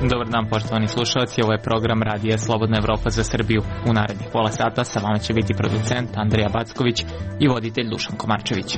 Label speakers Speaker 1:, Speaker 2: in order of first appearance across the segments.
Speaker 1: Dobar dan poštovani slušalci, ovo je program Radija Slobodna Evropa za Srbiju. U narednih pola sata sa vama će biti producent Andrija Backović i voditelj Dušan Komarčević.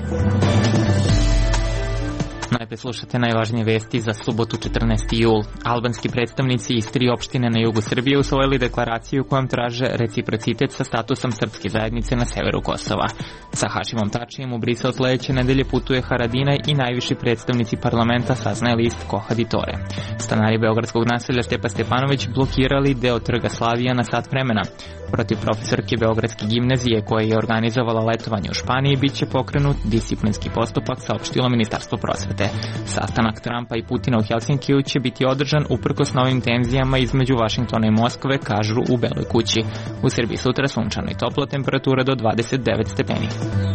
Speaker 1: Najprej slušate najvažnije vesti za subotu 14. jul. Albanski predstavnici iz 3 opštine na jugu Srbije usvojili deklaraciju kojom traže reciprocitet sa statusom srpske zajednice na severu Kosova. Sa Hašimom Tačijem u Brisel sledeće nedelje putuje Haradinaj i najviši predstavnici parlamenta, saznaje list Kohad i Tore. Stanari beogradskog naselja Stepa Stepanović blokirali deo trga Slavija na sat vremena. Protiv profesorke Beogradske gimnazije koja je organizovala letovanje u Španiji biće pokrenut disciplinski postupak, saopštilo Ministarstvo prosvete. Sastanak Trumpa i Putina u Helsinkiju će biti održan uprkos novim tenzijama između Vašingtona i Moskve, kažu u Beloj kući. U Srbiji sutra sunčano i toplo, temperatura do 29 stepeni.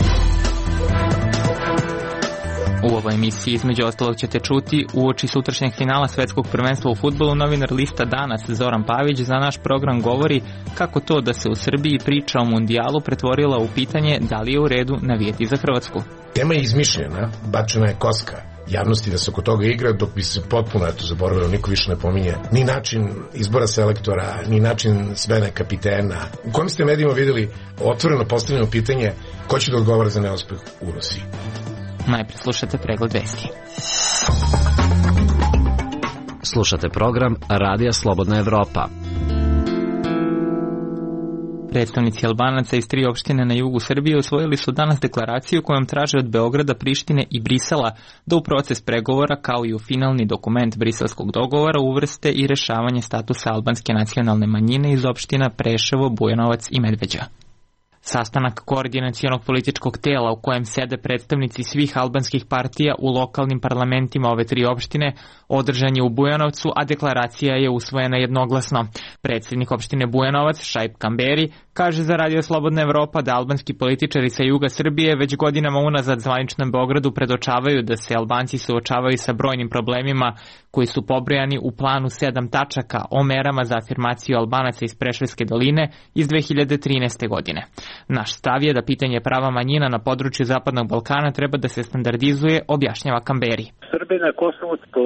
Speaker 1: U ovoj emisiji između ostalog ćete čuti uoči sutrašnjeg finala svetskog prvenstva u fudbalu novinar lista Danas Zoran Pavić za naš program govori kako to da se u Srbiji priča o mundijalu pretvorila u pitanje da li je u redu navijeti za Hrvatsku.
Speaker 2: Tema je izmišljena, bačena je koska javnosti da se oko toga igra, dok bi se potpuno zaboravilo, niko više ne pominje ni način izbora selektora, ni način smene kapitena. U kojim ste medijima videli otvoreno postavljeno pitanje ko će da odgovara za neuspeh u Rusiji?
Speaker 1: Najpre slušate pregled vesti.
Speaker 3: Slušate program Radija Slobodna Evropa.
Speaker 1: Predstavnici Albanaca iz 3 opštine na jugu Srbije usvojili su danas deklaraciju kojom traže od Beograda, Prištine i Brisela da u proces pregovora kao i u finalni dokument briselskog dogovora uvrste i rešavanje statusa albanske nacionalne manjine iz opština Preševo, Bujanovac i Medveđa. Sastanak koordinacionog političkog tela u kojem sede predstavnici svih albanskih partija u lokalnim parlamentima ove 3 opštine održan je u Bujanovcu, a deklaracija je usvojena jednoglasno. Predsjednik opštine Bujanovac, Šaip Kamberi, kaže za Radio Slobodna Evropa da albanski političari sa juga Srbije već godinama unazad zvaničnom Beogradu predočavaju da se Albanci suočavaju sa brojnim problemima koji su pobrojani u planu 7 tačaka o merama za afirmaciju Albanaca iz Preševske doline iz 2013. godine. Naš stav je da pitanje prava manjina na području Zapadnog Balkana treba da se standardizuje, objašnjava Kamberi.
Speaker 4: Srbi na Kosovu po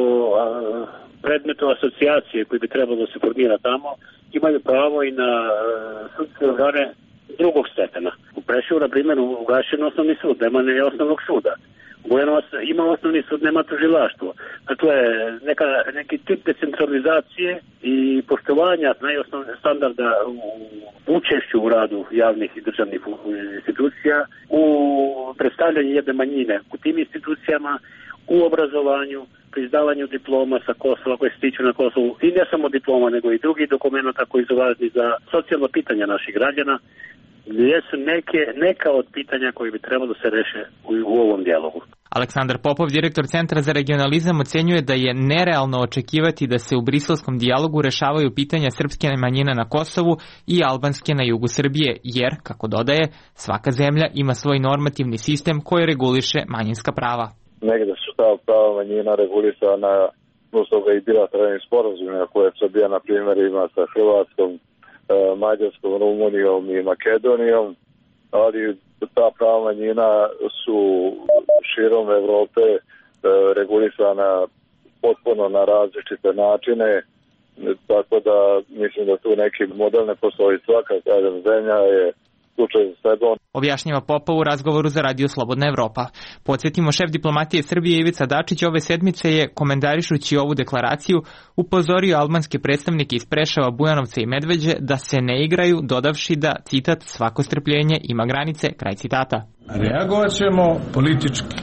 Speaker 4: predmetu asocijacije koji bi trebalo da se formira tamo imaju pravo i na sudske organe drugog stepena. U Preševu, na primjer, ugašen osnovni sud, nema ni osnovnog suda. Bujanovac ima osnovni sud, nema tužilaštvo. Dakle, neki tip decentralizacije i poštovanja najosnovnijih standarda u učešću u radu javnih i državnih institucija, u predstavljanju jedne manjine u tim institucijama, u obrazovanju, priznavanju diploma sa Kosova koje se tiču na Kosovu i ne samo diploma, nego i drugih dokumenta koji su važni za socijalno pitanja naših građana, jesu neka od pitanja koje bi trebalo da se reše u ovom dijalogu.
Speaker 1: Aleksandar Popov, direktor Centra za regionalizam, ocenjuje da je nerealno očekivati da se u briselskom dijalogu rešavaju pitanja srpske manjine na Kosovu i albanske na jugu Srbije, jer, kako dodaje, svaka zemlja ima svoj normativni sistem koji reguliše manjinska prava.
Speaker 5: Negde su ta prava manjina regulisana uz toga i bilateralnim sporazumima koje Srbija, na primjer, ima sa Hrvatskom, Mađarskom, Rumunijom i Makedonijom, ali ta prava manjina su širom Evrope regulisana potpuno na različite načine, tako da mislim da tu neki model ne postoji. Svaka zemlja je slučaj za sebe.
Speaker 1: Objašnjava Popov u razgovoru za Radio Slobodna Evropa. Podsjetimo, šef diplomatije Srbije Ivica Dačić ove sedmice je, komentarišući ovu deklaraciju, upozorio albanske predstavnike iz Preševa, Bujanovca i Medveđe da se ne igraju, dodavši da, citat, svako strpljenje ima granice, kraj citata.
Speaker 6: Reagovat ćemo politički,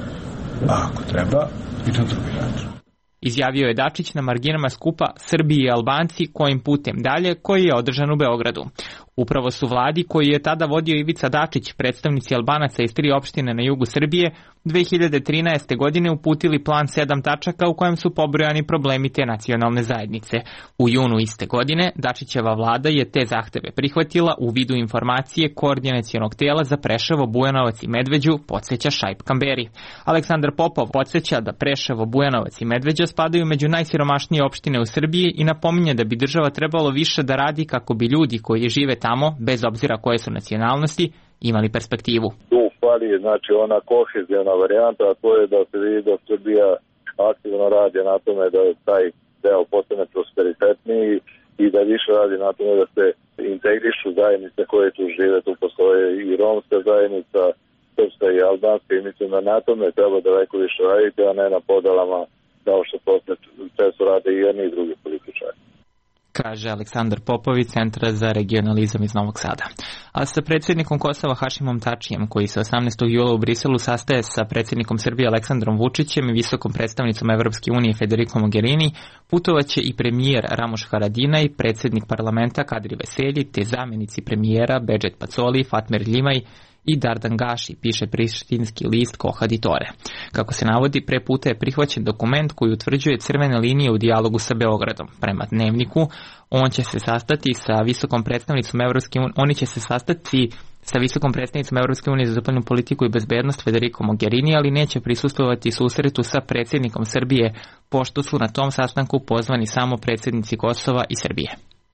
Speaker 6: a ako treba i na drugi način.
Speaker 1: Izjavio je Dačić na marginama skupa Srbiji i Albanci kojim putem dalje, koji je održan u Beogradu. Upravo su vladi koju je tada vodio Ivica Dačić, predstavnici Albanaca iz 3 opštine na jugu Srbije, 2013. godine uputili plan 7 tačaka u kojem su pobrojani problemi te nacionalne zajednice. U junu iste godine Dačićeva vlada je te zahteve prihvatila u vidu informacije koordinacionog tela za Preševo, Bujanovac i Medveđu, podsjeća Šaip Kamberi. Aleksandar Popov podsjeća da Preševo, Bujanovac i Medveđa spadaju među najsiromašnije opštine u Srbiji i napominje da bi država trebalo više da radi kako bi ljudi koji žive tamo, bez obzira koje su nacionalnosti, imali perspektivu.
Speaker 5: Tu fali znači ona kohezijona varijanta, a to je da se vidi da Srbija aktivno radi na tome da taj deo postane prosperitetniji i da više radi na tome da se integrišu zajednice koje tu žive. Tu postoje i romska zajednica, srpska i albanska, i mislim da na tome treba daleko više raditi, a ne na podalama kao što često rade i jedni i drugi političari.
Speaker 1: Kaže Aleksandar Popović, Centra za regionalizam iz Novog Sada. A sa predsjednikom Kosova Hašimom Tačijem, koji se 18. jula u Briselu sastaje sa predsjednikom Srbije Aleksandrom Vučićem i visokom predstavnicom Evropske unije Federico Mogherini, putovaće i premijer Ramuš Haradinaj, predsjednik parlamenta Kadri Veselji, te zamjenici premijera Bedžet Pacoli, Fatmir Ljimaj i Dardan Gaši, piše prištinski list Kohaditore. Kako se navodi, pre puta je prihvaćen dokument koji utvrđuje crvene linije u dijalogu sa Beogradom. Prema dnevniku, oni će se sastati sa visokom predstavnicom Evropske unije za zapadnu politiku i bezbednost Federico Mogherini, ali neće prisustvovati susretu sa predsjednikom Srbije, pošto su na tom sastanku pozvani samo predsjednici Kosova i Srbije.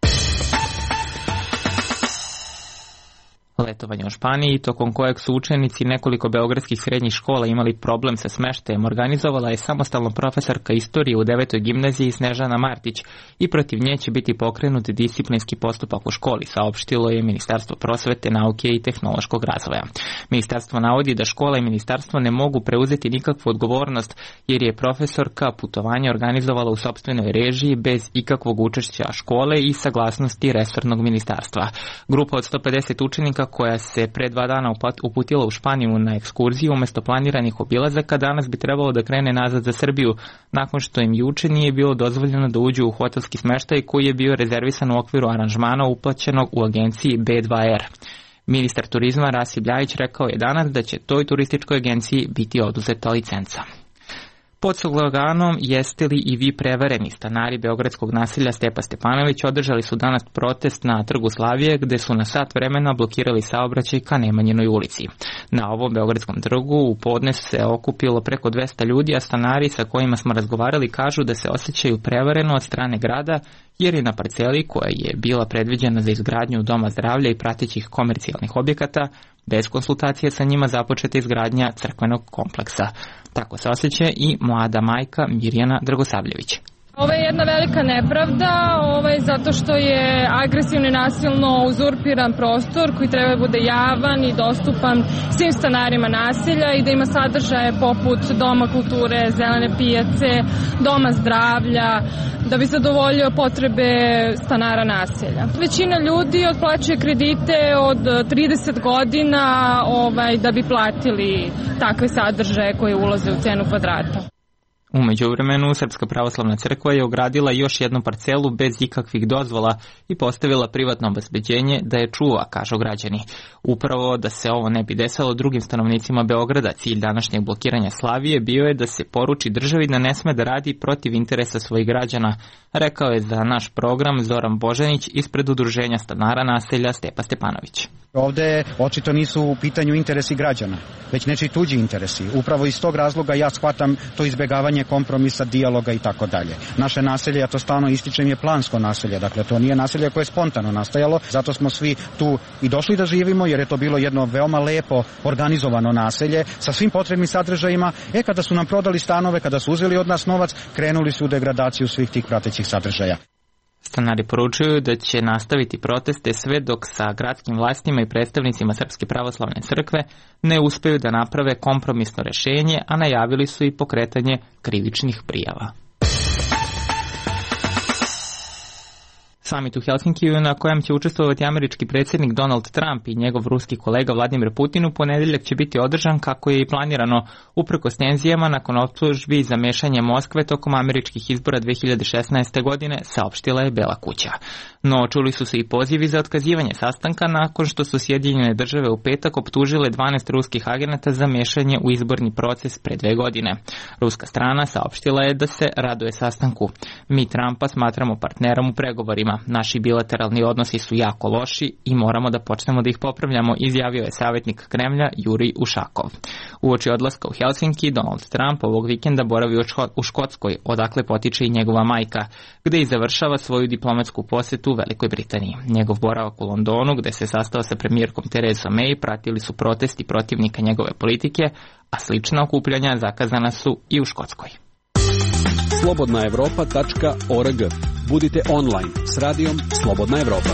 Speaker 1: Letovanje u Španiji, tokom kojeg su učenici nekoliko beogradskih srednjih škola imali problem sa smeštajem, organizovala je samostalno profesorka istorije u 9. gimnaziji Snežana Martić i protiv nje će biti pokrenut disciplinski postupak u školi, saopštilo je Ministarstvo prosvete, nauke i tehnološkog razvoja. Ministarstvo navodi da škola i ministarstvo ne mogu preuzeti nikakvu odgovornost jer je profesorka putovanje organizovala u sopstvenoj režiji bez ikakvog učešća škole i saglasnosti resornog ministarstva. Grupa od 150 učenika koja se pre 2 dana uputila u Španiju na ekskurziju umjesto planiranih obilazaka, danas bi trebalo da krene nazad za Srbiju, nakon što im juče nije bilo dozvoljeno da uđu u hotelski smeštaj koji je bio rezervisan u okviru aranžmana uplaćenog u agenciji B2R. Ministar turizma Rasim Ljajić rekao je danas da će toj turističkoj agenciji biti oduzeta licenca. Pod sloganom "Jeste li i vi prevareni?" stanari beogradskog naselja Stepa Stepanović održali su danas protest na Trgu Slavije, gde su na sat vremena blokirali saobraćaj ka Nemanjinoj ulici. Na ovom beogradskom trgu u podne se okupilo preko 200 ljudi, a stanari sa kojima smo razgovarali kažu da se osjećaju prevareno od strane grada, jer je na parceli koja je bila predviđena za izgradnju doma zdravlja i pratećih komercijalnih objekata, bez konsultacije sa njima započeta izgradnja crkvenog kompleksa. Tako se osjeća i mlada majka Mirjana Dragosavljević.
Speaker 7: Ovo je jedna velika nepravda, zato što je agresivno i nasilno uzurpiran prostor koji treba da bude javan i dostupan svim stanarima naselja i da ima sadržaje poput doma kulture, zelene pijace, doma zdravlja, da bi zadovoljio potrebe stanara naselja. Većina ljudi otplaćuje kredite od 30 godina da bi platili takve sadržaje koje ulaze u cenu kvadrata.
Speaker 1: U međuvremenu, Srpska pravoslavna crkva je ogradila još jednu parcelu bez ikakvih dozvola i postavila privatno obezbeđenje da je čuva, kažu građani. Upravo da se ovo ne bi desilo drugim stanovnicima Beograda, cilj današnjeg blokiranja Slavije bio je da se poruči državi da ne sme da radi protiv interesa svojih građana, rekao je za naš program Zoran Božanić ispred udruženja stanara naselja Stepa Stepanović.
Speaker 8: Ovde očito nisu u pitanju interesi građana, već nečiji tuđi interesi. Upravo iz tog razloga ja shvatam to izbegavanje kompromisa, dijaloga i tako dalje. Naše naselje, ja to stalno ističem, je plansko naselje, dakle to nije naselje koje je spontano nastajalo, zato smo svi tu i došli da živimo, jer je to bilo jedno veoma lepo organizovano naselje sa svim potrebnim sadržajima. Kada su nam prodali stanove, kada su uzeli od nas novac, krenuli su u degradaciju svih tih pratećih sadržaja.
Speaker 1: Stanari poručuju da će nastaviti proteste sve dok sa gradskim vlastima i predstavnicima Srpske pravoslavne crkve ne uspeju da naprave kompromisno rešenje, a najavili su i pokretanje krivičnih prijava. Samit u Helsinkiju na kojem će učestvovati američki predsjednik Donald Trump i njegov ruski kolega Vladimir Putin u ponedjeljak će biti održan kako je i planirano, uprkos tenzijama nakon optužbi za mešanje Moskve tokom američkih izbora 2016. godine, saopštila je Bela kuća. No, čuli su se i pozivi za otkazivanje sastanka nakon što su Sjedinjene države u petak optužile 12 ruskih agenata za mešanje u izborni proces pre 2 godine. Ruska strana saopštila je da se raduje sastanku. Mi Trumpa smatramo partnerom u pregovorima. Naši bilateralni odnosi su jako loši i moramo da počnemo da ih popravljamo, izjavio je savjetnik Kremlja Jurij Ušakov. Uoči odlaska u Helsinki, Donald Trump ovog vikenda boravi u Škotskoj, odakle potiče i njegova majka, gde i završava svoju diplomatsku posetu u Velikoj Britaniji. Njegov boravak u Londonu, gde se sastao sa premijerkom Theresa May, pratili su protesti protivnika njegove politike, a slična okupljanja zakazana su i u Škotskoj.
Speaker 9: slobodnaevropa.org. Budite online s radijom Slobodna Evropa.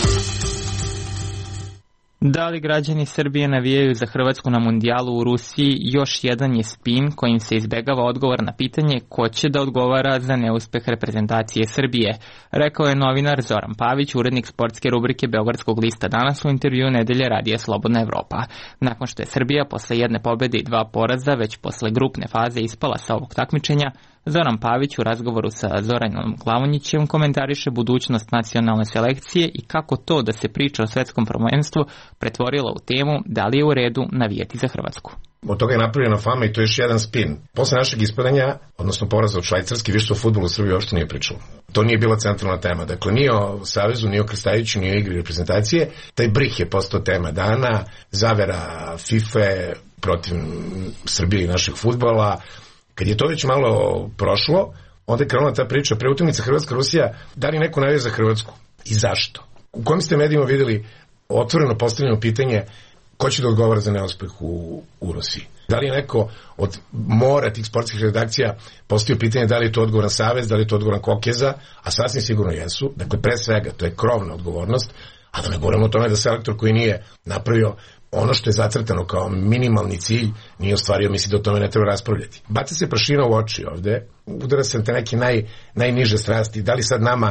Speaker 1: Da li građani Srbije navijaju za Hrvatsku na mundijalu u Rusiji, još jedan je spin kojim se izbegava odgovor na pitanje ko će da odgovara za neuspeh reprezentacije Srbije, rekao je novinar Zoran Pavić, urednik sportske rubrike Beogradskog lista Danas u intervjuu Nedelje radija Slobodna Evropa. Nakon što je Srbija posle jedne pobede i 2 poraza već posle grupne faze ispala sa ovog takmičenja, Zoran Pavić u razgovoru sa Zoranom Glavonjićem komentariše budućnost nacionalne selekcije i kako to da se priča o svetskom prvenstvu pretvorilo u temu da li je u redu navijeti za Hrvatsku.
Speaker 2: Od toga je napravljena fama i to je još jedan spin. Posle našeg ispadanja, odnosno poraza od Švajcarske, više o fudbalu u Srbiji uopšte nije pričalo. To nije bila centralna tema. Dakle, ni o Savezu, ni o Krstajiću, ni o igri reprezentacije. Taj brih je postao tema dana, zavera FIFA protiv Srbije i našeg fudbala. Kad je to već malo prošlo, onda je krenula ta priča pre utakmice Hrvatska-Rusija, da li neko navija za Hrvatsku i zašto? U kojim ste medijima vidjeli otvoreno postavljeno pitanje ko će da odgovara za neuspeh u Rusiji? Da li je neko od mora tih sportskih redakcija postavio pitanje da li je to odgovoran Savez, da li je to odgovoran Kokeza, a sasvim sigurno jesu. Dakle, pre svega, to je krovna odgovornost, a da ne govorimo o tome da selektor koji nije napravio ono što je zacrtano kao minimalni cilj nije ostvario, misli da o tome ne treba raspravljati. Baca se prašina u oči ovde, udara se na te neke najniže strasti. Da li sad nama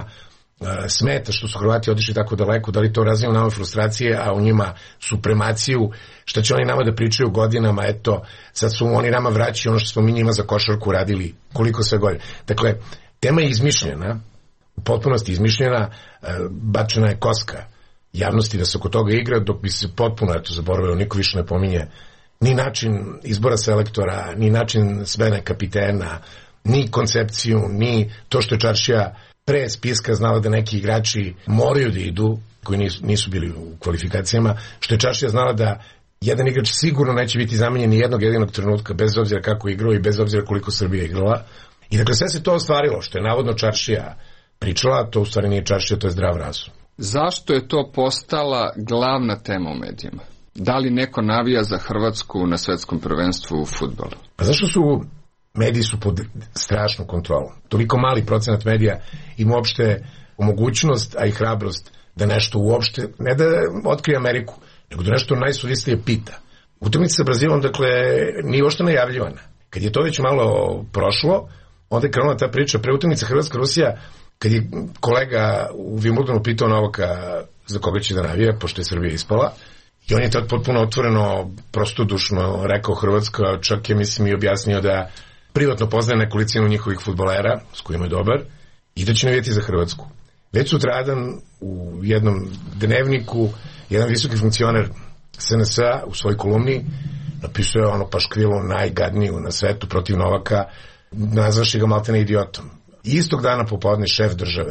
Speaker 2: smeta što su Hrvati otišli tako daleko, da li to razvija u nama frustracije, a u njima supremaciju, šta će oni nama da pričaju godinama, eto, sad su oni nama vraćaju ono što smo mi njima za košarku radili koliko sve godine. Dakle, tema je izmišljena, u potpunosti izmišljena, bačena je koska javnosti da se oko toga igra, dok bi se potpuno zaboravilo, niko više ne pominje ni način izbora selektora, ni način smene kapitena, ni koncepciju, ni to što je Čaršija pre spiska znala da neki igrači moraju da idu, koji nisu bili u kvalifikacijama, što je Čaršija znala da jedan igrač sigurno neće biti zamenjen ni jednog jedinog trenutka, bez obzira kako je igrao i bez obzira koliko Srbija igrala. I dakle sve se to ostvarilo, što je navodno Čaršija pričala, to u stvari nije Čaršija, to je zdrav razum.
Speaker 10: Zašto je to postala glavna tema u medijima? Da li neko navija za Hrvatsku na svetskom prvenstvu u fudbalu?
Speaker 2: Pa zašto su mediji su pod strašnom kontrolom? Toliko mali procenat medija ima uopšte mogućnost, a i hrabrost da nešto uopšte, ne da otkrije Ameriku, nego da nešto najsuvislije pita. Utakmica sa Brazilom, dakle, nije uopšte najavljivana. Kad je to već malo prošlo, onda je krenula ta priča pre utakmice Hrvatska-Rusija. Kad je kolega u Wimbledonu pitao Novaka za koga će da navija, pošto je Srbija ispala, i on je tad potpuno otvoreno, prostodušno rekao Hrvatska, čak je, mislim, i objasnio da privatno poznaje nekolicinu njihovih fudbalera, s kojima je dobar, i da će navijeti za Hrvatsku. Već sutradan u jednom dnevniku, jedan visoki funkcioner SNS-a u svojoj kolumni napisao je ono paškvilu najgadniju na svetu protiv Novaka, nazvaši ga maltene idiotom. Istog dana popodne šef države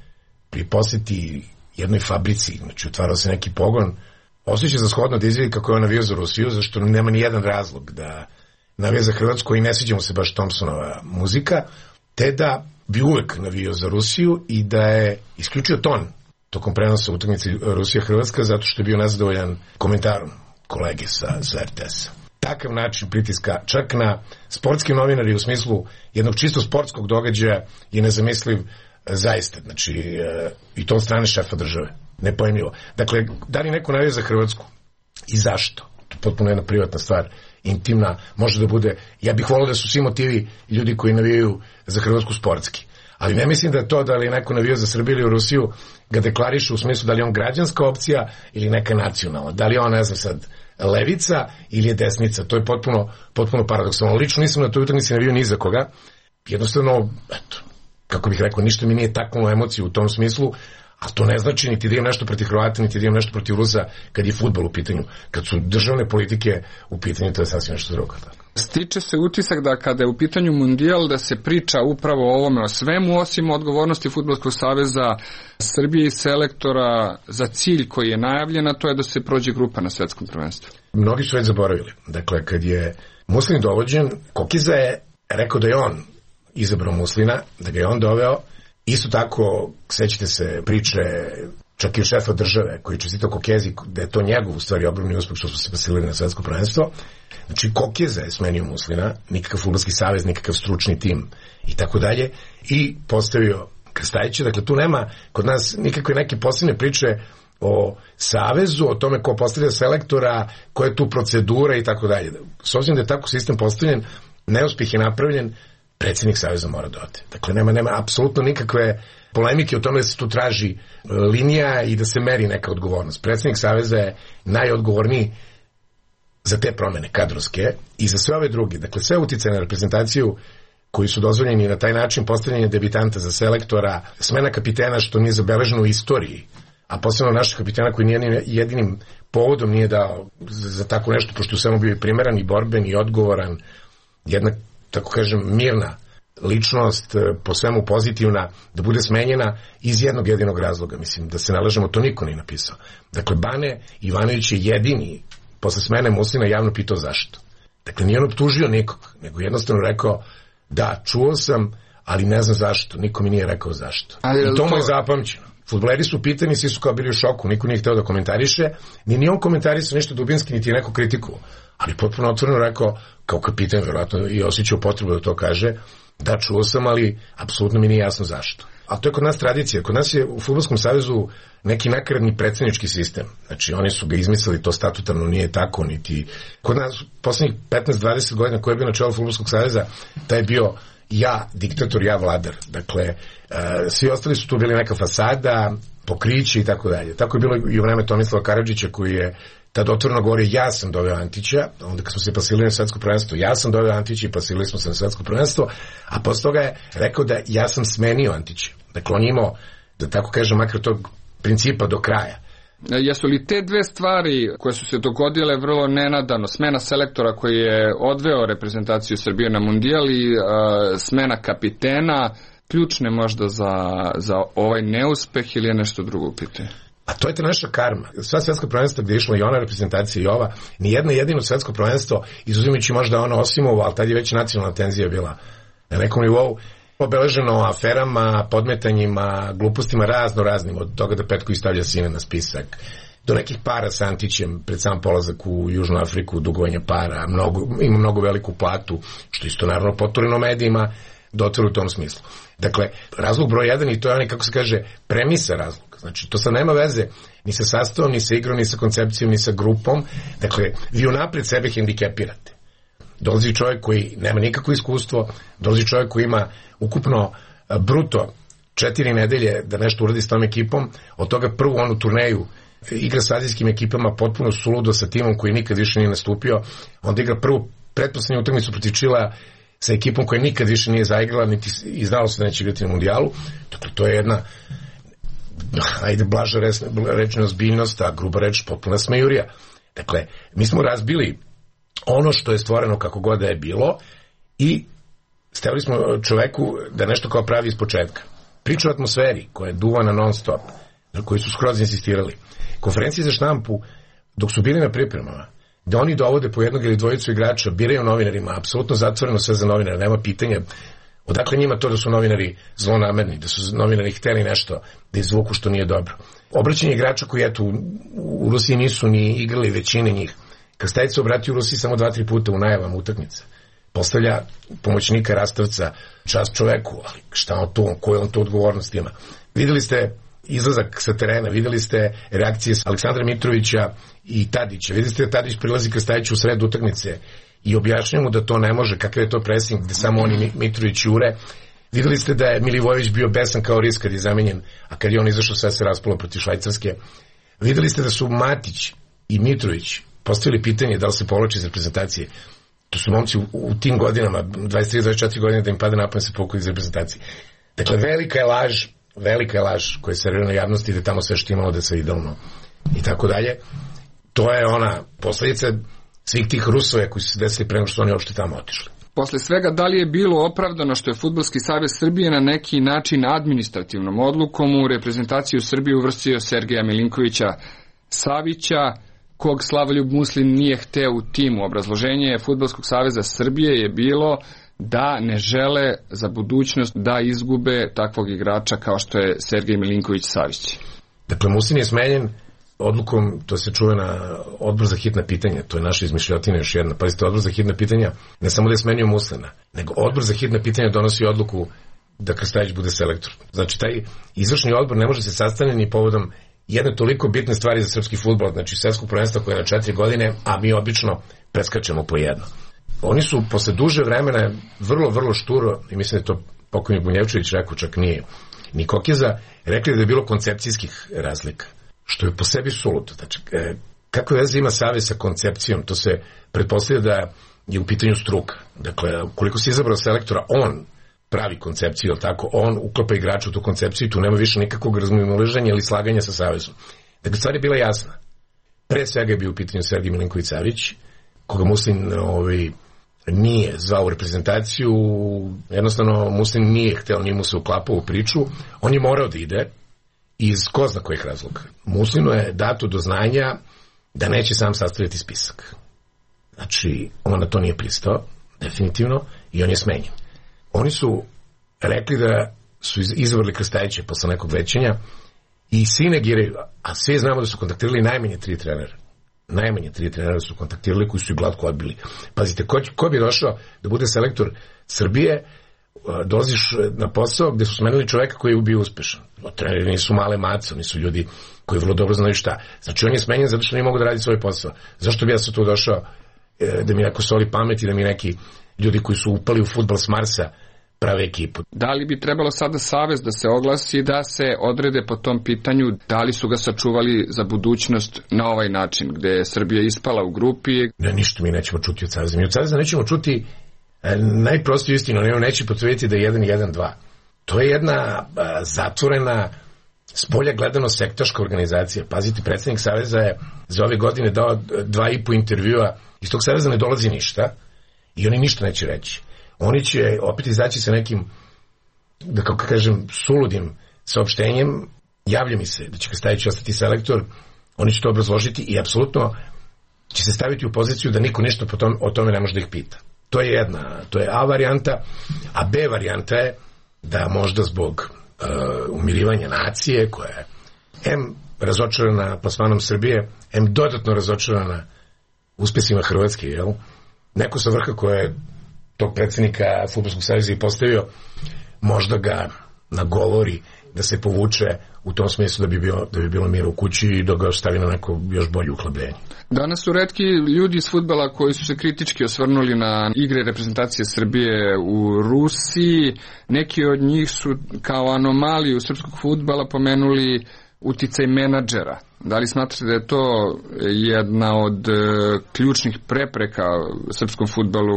Speaker 2: pri poseti jednoj fabrici, znači otvarao se neki pogon, osjeća za shodno da izvidi kako je on navio za Rusiju, zašto nema ni jedan razlog da navija za Hrvatsku i ne sviđa mu se baš Thompsonova muzika, te da bi uvek navio za Rusiju i da je isključio ton tokom prenosa utakmice Rusija-Hrvatska zato što je bio nezadovoljan komentarom kolege sa RTS-a. Takav način pritiska čak na sportski novinari u smislu jednog čisto sportskog događaja je nezamisliv zaista, znači i to od strane šefa države, nepojmljivo. Dakle, da li neko navija za Hrvatsku i zašto? To je potpuno jedna privatna stvar, intimna, može da bude, ja bih volio da su svi motivi ljudi koji navijaju za Hrvatsku sportski, ali ne mislim da to da li neko navija za Srbiju ili u Rusiju ga deklariše u smislu da li je on građanska opcija ili neka nacionalna, da li je on, ne znam sad, levica ili je desnica, to je potpuno paradoksalno. Lično nisam na toj utakmici navio ni za koga, jednostavno, eto, kako bih rekao, ništa mi nije taknulo emociju u tom smislu, a to ne znači niti da imam nešto protiv Hrvata, niti da imam nešto protiv Rusa kad je fudbal u pitanju. Kad su državne politike u pitanju, to je sasvim nešto drugo.
Speaker 10: Stiče se utisak da kada je u pitanju mundijal da se priča upravo o ovome, o svemu osim odgovornosti Fudbalskog saveza Srbije i selektora za cilj koji je najavljen, a to je da se prođe grupa na svetskom prvenstvu.
Speaker 2: Mnogi su već zaboravili. Dakle, kad je Muslin dovođen, Kokiza je rekao da je on izabrao Muslina, da ga je on doveo. Isto tako, sećate se priče čak i od šefa države, koji čestitao Kokezi, da je to njegov u stvari ogromni uspeh što su se pasilili na svetsko prvenstvo. Znači, Kokeza je smenio Muslina, nikakav fudbalski savez, nikakav stručni tim i tako dalje, i postavio Krstajića. Dakle, tu nema kod nas nikakve neke posebne priče o savezu, o tome ko postavlja selektora, koja je tu procedura i tako dalje. S obzirom da je tako sistem postavljen, neuspjeh je napravljen, predsjednik saveza mora da ode. Dakle, nema apsolutno nikakve polemike o tome da se tu traži linija i da se meri neka odgovornost. Predsjednik saveza je najodgovorniji za te promene kadrovske i za sve ove druge. Dakle, sve uticaje na reprezentaciju koji su dozvoljeni na taj način, postavljanje debitanta za selektora, smena kapitena što nije zabeleženo u istoriji, a posebno našeg kapitena koji nije jedinim povodom nije dao za tako nešto, pošto je samo bio i primeran i borben i odgovoran, jedna, tako kažem, mirna ličnost, po svemu pozitivna, da bude smenjena iz jednog jedinog razloga. Mislim, da se nalažemo, to niko nije napisao. Dakle, Bane Ivanović je jedini posle smene Muslina javno pitao zašto. Dakle, nije on optužio nikog, nego jednostavno rekao da, čuo sam, ali ne znam zašto. Niko mi nije rekao zašto. I to mu je zapamćeno. Fudbaleri su pitani, svi su kao bili u šoku, niko nije hteo da komentariše, ni on komentarisao nešto dubinski, niti je neko kritikovao, ali potpuno otvoreno rekao, kao kapitan, vjerojatno i osjećao potrebu da to kaže, da, čuo sam, ali apsolutno mi nije jasno zašto. A to je kod nas tradicija. Kod nas je u Fudbalskom savezu neki nakaradni predsjednički sistem. Znači, oni su ga izmislili, to statutarno nije tako, niti... Kod nas, poslednjih 15-20 godina koji je bio na čelu Fudbalskog saveza, taj je bio ja diktator, ja vladar. Dakle, svi ostali su tu bili neka fasada, pokriće i tako dalje. Tako je bilo i u vreme Tomislava Karadžića, koji je tad otvoreno govorio, ja sam doveo Antića, onda kad smo se pasilili na svetsko prvenstvo, ja sam doveo Antića i pasilili smo se na svetsko prvenstvo, a posle toga je rekao da ja sam smenio Antića. Dakle, on je imao, da tako kažem, makar tog principa do kraja.
Speaker 10: Jesu li te dve stvari koje su se dogodile vrlo nenadano, smena selektora koji je odveo reprezentaciju Srbije na mundijal i smena kapitena, ključne možda za ovaj neuspeh ili je nešto drugo u pitanju?
Speaker 2: A to je ta naša karma. Sva svetska prvenstva gdje je išla i ona reprezentacija i ova, nijedno jedino svetsko prvenstvo, izuzimajući možda ono Osimovo, ali tad je već nacionalna tenzija bila na nekom nivou, obeleženo aferama, podmetanjima, glupostima raznim, od toga da Petković stavlja sine na spisak, do nekih para sa Antićem pred sam polazak u Južnu Afriku, dugovanja para, ima mnogo veliku platu, što isto naravno potureno medijima, dotvore u tom smislu. Dakle, razlog broj 1, i to je onaj, kako se kaže, premisa razloga. Znači, to sad nema veze ni sa sastavom, ni sa igrom, ni sa koncepcijom, ni sa grupom. Dakle, vi unapred sebe hendikepirate. Dolazi čovjek koji nema nikakvo iskustvo, dolazi čovjek koji ima ukupno bruto 4 nedelje da nešto uradi s tom ekipom, od toga prvu onu turneju igra s azijskim ekipama potpuno suludo sa timom koji nikad više nije nastupio, onda igra prvu pretposlednju utakmicu protiv Čilea sa ekipom koja nikad više nije zaigrala, niti i znalo se da neće igrati na mundijalu. Dakle, to je jedna, ajde, blaža reč neozbiljnost, a gruba reč potpuna smejurija. Dakle, mi smo razbili ono što je stvoreno kako god da je bilo i stavili smo čoveku da nešto kao pravi iz početka. Priča o atmosferi koja je duvana non stop, na koji su skroz insistirali. Konferencije za štampu, dok su bili na pripremama, da oni dovode po jednog ili dvojicu igrača, biraju novinarima, apsolutno zatvoreno sve za novinare, nema pitanja odakle njima to da su novinari zlonamerni, da su novinari hteli nešto da izvuku što nije dobro. Obraćanje igrača koji, eto, u Rusiji nisu ni igrali većine njih. Krstajić se obratio u Rusiji samo 2-3 puta u najavama utakmice. Postavlja pomoćnika Rastavca, čast čoveku, ali šta on tu, koju on to odgovornost ima. Videli ste izlazak sa terena, videli ste reakcije Aleksandra Mitrovića i Tadića, videli ste da Tadić prilazi Krstajiću u sred utakmice i objašnja mu da to ne može, kakav je to pressing, gde samo oni Mitrović jure. Videli ste da je Milivojević bio besan kao ris kad je zamenjen, a kad je on izašao sve se raspalo protiv Švajcarske. Videli ste da su Matić i Mitrović postavili pitanje da li se povlači iz reprezentacije. To su momci u tim godinama, 23-24 godine, da im pada na pamet se povuku iz reprezentacije. Dakle, velika je laž koja je servirana na javnosti, da tamo sve što imalo da se idealno i tako dalje. To je ona posljedica svih tih Rusova koji su se desili pre nego što oni uopšte tamo otišli.
Speaker 10: Posle svega, da li je bilo opravdano što je Fudbalski savez Srbije na neki način administrativnom odlukom u reprezentaciju Srbije uvrstio Sergeja Milinkovića Savića, kog Slavoljub Muslin nije hteo u timu? Obrazloženje Fudbalskog saveza Srbije je bilo da ne žele za budućnost da izgube takvog igrača kao što je Sergej Milinković Savić.
Speaker 2: Dakle, Muslin je smenjen odlukom, to se čuje na odbor za hitna pitanja, to je naša izmišljotina još jedna. Pazite, odbor za hitna pitanja ne samo da je smenio Muslina, nego odbor za hitna pitanja donosi odluku da Krstajić bude selektor. Znači, taj izvršni odbor ne može se sastaviti ni povodom jedne toliko bitne stvari za srpski fudbal, znači svetskog prvenstva koje je na 4 godine, a mi obično preskačemo po jedno. Oni su posle duže vremena vrlo šturo, i mislim da je to pokojnik Bunjevčević rekao, čak nije ni Kokeza, rekli da je bilo koncepcijskih razlika, što je po sebi suludo. Znači, kakve veze ima savez sa koncepcijom? To se pretpostavlja da je u pitanju struka. Dakle, koliko si izabrao selektora, on pravi koncepciju, tako, on uklapa igrača u tu koncepciju i tu nema više nikakvog razmimoilaženja ili slaganja sa savezom. Dakle, stvar je bila jasna. Pre svega je bio u pitanju Sergej Milinković-Savić, koga Muslin nije zvao u reprezentaciju, jednostavno Muslin nije hteo, nije mu se uklapao u priču, on je morao da ide iz ko zna kojih razloga. Muslinu je dato do znanja da neće sam sastaviti spisak. Znači, on na to nije pristao, definitivno, i on je smenjen. Oni su rekli da su izabrali Krstajića posle nekog većanja i svi negiraju, a svi znamo da su kontaktirali najmanje 3 trenera. Najmanje 3 trenera su kontaktirali koji su i glatko odbili. Pazite, ko bi došao da bude selektor Srbije, dolaziš na posao gde su smenili čoveka koji je bio uspešan. Treneri nisu male mace, oni su ljudi koji vrlo dobro znaju šta. Znači, on je smenjen zato što nije mogu da radi svoj posao. Zašto bi ja sad tu došao da mi neko soli pamet i da mi neki ljudi koji su upali u fudbal s Marsa prave ekipu.
Speaker 10: Da li bi trebalo sada savez da se oglasi, da se odrede po tom pitanju, da li su ga sačuvali za budućnost na ovaj način, gde je Srbija ispala u grupi?
Speaker 2: Ne, ništa mi nećemo čuti od saveza. Mi od saveza nećemo čuti najprostiju istinu, on neće potvrditi da je 1-1-2. To je jedna zatvorena, spolja gledano sektaška organizacija. Pazite, predsjednik saveza je za ove godine dao 2,5 intervjua, iz tog saveza ne dolazi ništa i oni ništa neće reći. Oni će opet izaći sa nekim, da kako kažem, suludim saopštenjem, javlja mi se da će Krstajić ostati selektor, oni će to obrazložiti i apsolutno će se staviti u poziciju da niko ništa o tome ne može da ih pita. To je jedna, to je A varijanta, a B varijanta je da možda zbog umirivanja nacije, koja je M razočarana plasmanom Srbije, M dodatno razočarana uspesima Hrvatske, jel? Neko sa vrha koje je tog predsjednika Fudbalskog saveza i postavio, možda ga nagovori da se povuče u tom smislu da bi bilo mira u kući i da ga ostavi na neko još bolje uhlabljenje.
Speaker 10: Danas su retki ljudi iz fudbala koji su se kritički osvrnuli na igre reprezentacije Srbije u Rusiji. Neki od njih su kao anomaliju srpskog fudbala pomenuli uticaj menadžera. Da li smatrate da je to jedna od ključnih prepreka srpskom fudbalu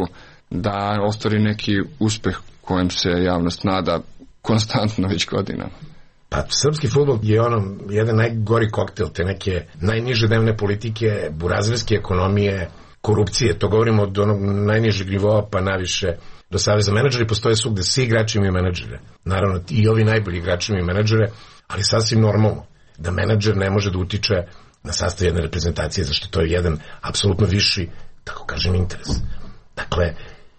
Speaker 10: da ostvari neki uspeh kojem se javnost nada konstantno već godinama?
Speaker 2: Pa srpski fudbal je jedan najgori koktel te neke najniže dnevne politike, burazerske ekonomije, korupcije. To govorimo od onog najnižeg nivoa pa naviše do saveza. Menadžeri postoje svugde, svi igrači imaju menadžere. Naravno i ovi najbolji igrači imaju menadžere, ali sasvim normalno da menadžer ne može da utiče na sastav jedne reprezentacije, zašto to je jedan apsolutno viši, tako kažem, interes. Dakle,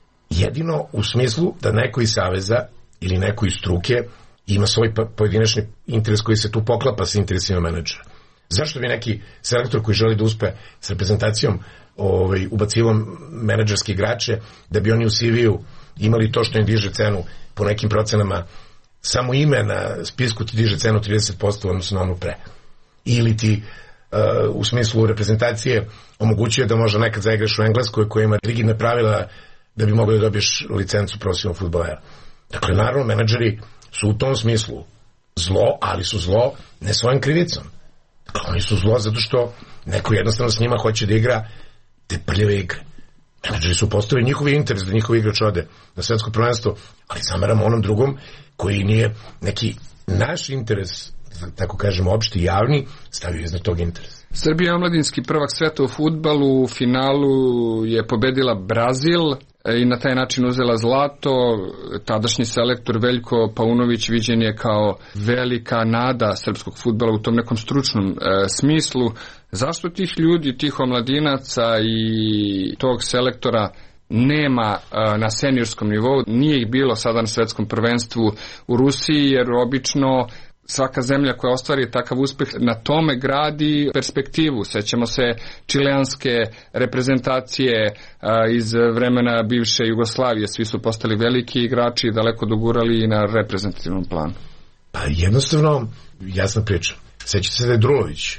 Speaker 2: jedino u smislu da neko iz saveza ili neko iz struke ima svoj pojedinačni interes koji se tu poklapa sa interesima menadžera. Zašto bi neki selektor koji želi da uspe s reprezentacijom ubacivo menadžerske igrače, da bi oni u CV-u imali to što im diže cenu po nekim procenama, samo ime na spisku ti diže cenu 30% odnosno na onu pre. Ili ti u smislu reprezentacije omogućuje da možda nekad zaigraš u Engleskoj koja ima rigidne pravila da bi mogli da dobiješ licencu profesionalnog fudbalera. Dakle, naravno, menadžeri su u tom smislu zlo, ali su zlo ne svojim krivicom. Dakle, oni su zlo zato što neko jednostavno s njima hoće da igra te prljave igre. Menadžeri su postavili njihov interes da njihov igrač ode na svetsko prvenstvo, ali zameramo onom drugom koji nije neki naš interes, tako kažemo, opšti, javni, stavio iznad tog interesa.
Speaker 10: Srbija je omladinski prvak sveta u fudbalu, u finalu je pobedila Brazil i na taj način uzela zlato. Tadašnji selektor Veljko Paunović viđen je kao velika nada srpskog fudbala u tom nekom stručnom smislu. Zašto tih ljudi, tih omladinaca i tog selektora nema na seniorskom nivou? Nije ih bilo sada na svetskom prvenstvu u Rusiji, jer obično svaka zemlja koja ostvari takav uspeh na tome gradi perspektivu. Sećamo se čileanske reprezentacije iz vremena bivše Jugoslavije. Svi su postali veliki igrači i daleko dogurali i na reprezentativnom planu.
Speaker 2: Pa jednostavno, jasna priča. Sećate se da je Drulović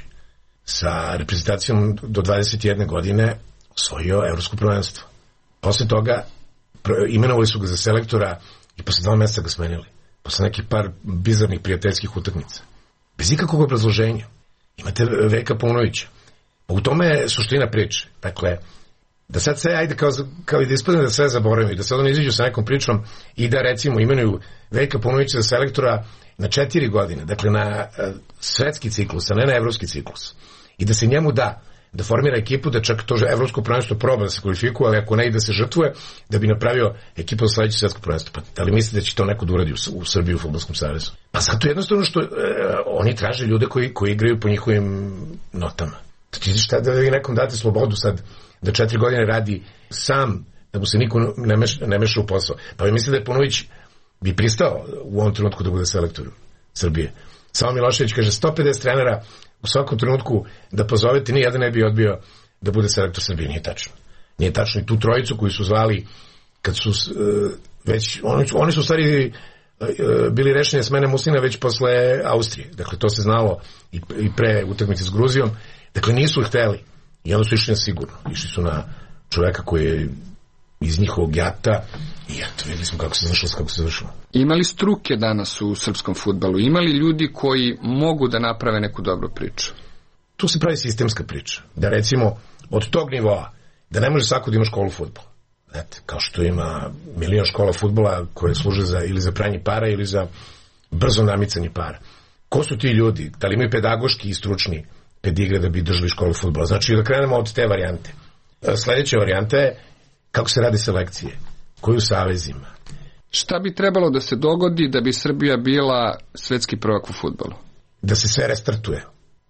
Speaker 2: sa reprezentacijom do 21 godine osvojio evropsko prvenstvo. Posle toga imenovali su ga za selektora i posle 2 meseca ga smenili. Posle nekih par bizarnih prijateljskih utakmica. Bez ikakvog obrazloženja. Imate Veljka Paunovića. U tome je suština priče. Dakle, da sad sve, ajde kao i da ispadne da sve zaboravim, da sad oni izađu sa nekom pričom i da recimo imenuju Veljka Paunovića za selektora na 4 godine, dakle na svetski ciklus, a ne na evropski ciklus. I da se njemu da formira ekipu, da čak to evropsko prvenstvo proba da se kvalifikuje, ali ako ne i da se žrtvuje, da bi napravio ekipu za sledeće svetsko prvenstvo. Pa da li mislite da će to neko da uradi u Srbiji u Fudbalskom savezu? Pa zato jednostavno što oni traže ljude koji igraju po njihovim notama. Šta da vi nekom date slobodu sad da 4 godine radi sam, da mu se niko ne meša u posao. Pa vi mislite da je Paunović bi pristao u ovom trenutku da bude selektor Srbije? Samo Milošević kaže 150 trenera u svakom trenutku da pozovete, ni jedan ne bi odbio da bude selektor Srbije. Nije tačno. Nije tačno. I tu trojicu koju su zvali kad su već, oni su u stvari bili rešeni smene Muslina već posle Austrije. Dakle, to se znalo i pre utakmice s Gruzijom. Dakle, nisu hteli. I onda su išli na sigurno. Išli su na čoveka koji je iz njihovog jata i eto, videli smo kako se završilo.
Speaker 10: Imali struke danas u srpskom fudbalu? Imali ljudi koji mogu da naprave neku dobru priču?
Speaker 2: Tu se pravi sistemska priča. Da recimo, od tog nivoa, da ne može svako da ima školu fudbala. Znate, kao što ima milion škola fudbala koje služe ili za pranje para ili za brzo namicanje para. Ko su ti ljudi? Da li imaju pedagoški i stručni pedigre da bi držali školu fudbala? Znači, da krenemo od te varijante. Sledeća varijanta je kako se radi selekcije, koji u savezima.
Speaker 10: Šta bi trebalo da se dogodi da bi Srbija bila svetski prvak u fudbalu?
Speaker 2: Da se sve restartuje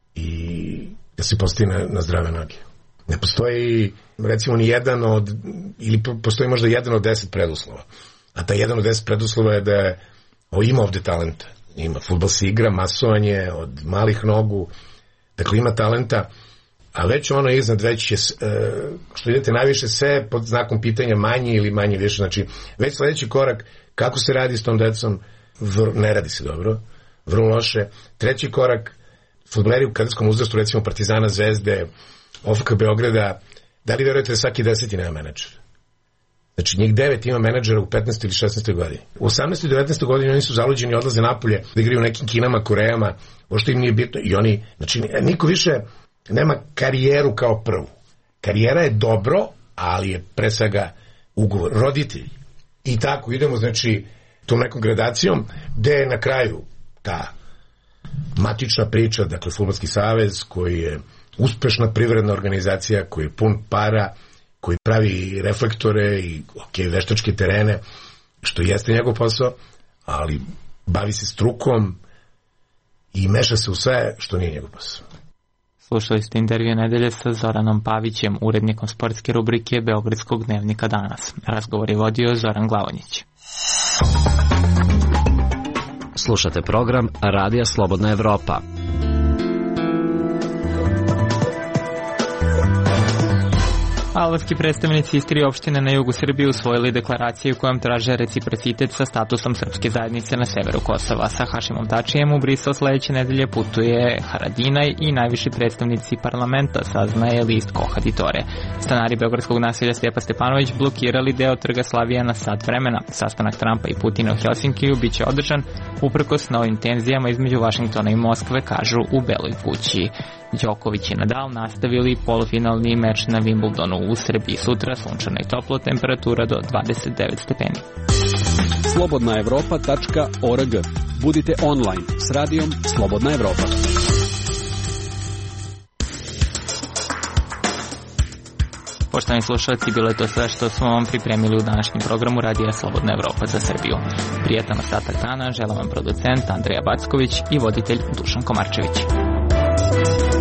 Speaker 2: i da se postavi na zdrave noge. Ne postoji, recimo, ni jedan ili postoji možda 1 od 10 preduslova. A taj 1 od 10 preduslova je da ima ovde talenta. Ima, fudbal se igra, masovanje od malih nogu, dakle ima talenta, a već ono iznad već je, što idete najviše, sve pod znakom pitanja manje ili manje više. Znači, već sledeći korak, kako se radi s tom decom, ne radi se dobro, vrlo loše. Treći korak, fudbaleri u kadetskom uzrastu, recimo Partizana, Zvezde, OFK Beograda, da li verujete da svaki 10 nema menadžer? Znači, njih 9 ima menadžera u 15. ili 16. godini. U 18. i 19. godini oni su zaluđeni i odlaze napolje da igraju u nekim Kinama, Korejama, što im nije bitno. I oni, znači, niko više nema karijeru kao prvu. Karijera je dobro, ali je pre svega ugovor. Roditelji. I tako idemo, znači, tom nekom gradacijom, gde je na kraju ta matična priča, dakle, Fudbalski savez, koji je uspešna privredna organizacija, koji je pun para, koji pravi reflektore i veštačke terene, što jeste njegov posao, ali bavi se strukom i meša se u sve što nije njegov posao.
Speaker 1: Slušali ste intervju nedelje sa Zoranom Pavićem, urednikom sportske rubrike Beogradskog dnevnika Danas. Razgovor je vodio Zoran Glavonjić.
Speaker 3: Slušate program Radija Slobodna Evropa.
Speaker 1: Albanski predstavnici iz 3 opštine na jugu Srbije usvojili deklaraciju kojom traže reciprocitet sa statusom srpske zajednice na severu Kosova. Sa Hašimom Tačijem u Brisel sledeće nedelje putuje Haradinaj i najviši predstavnici parlamenta, saznaje list Kohaditore. Stanari beogradskog naselja Stepa Stepanović blokirali deo Trga Slavija na sat vremena. Sastanak Trumpa i Putina u Helsinkiju biće održan uprkos novim tenzijama između Vašingtona i Moskve, kažu u Beloj kući. Đoković i Nadal nastavili polufinalni meč na Wimbledonu u Srbiji. Sutra sunčano i toplo, temperatura do 29 stepeni.
Speaker 9: slobodnaevropa.org. Budite online s radijom Slobodna Evropa.
Speaker 1: Poštovani slušalci, bilo je to sve što smo vam pripremili u današnjem programu Radija Slobodna Evropa za Srbiju. Prijetan ostatak dana želim vam producent Andreja Backović i voditelj Dušan Komarčević.